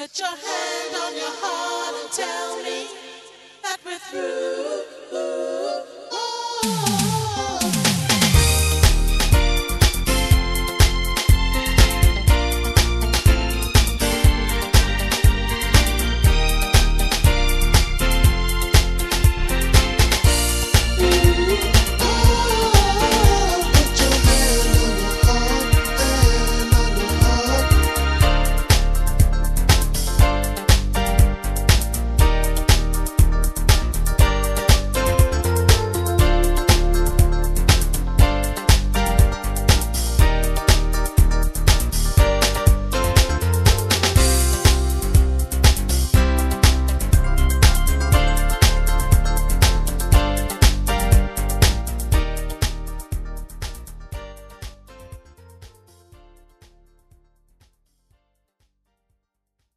Put your hand on your heart and tell me that we're through.